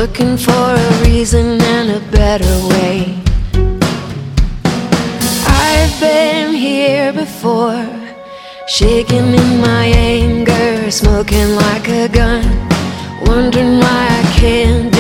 looking for a reason and a better way. I've been here before, shaking in my anger, smoking like a gun, wondering why I can't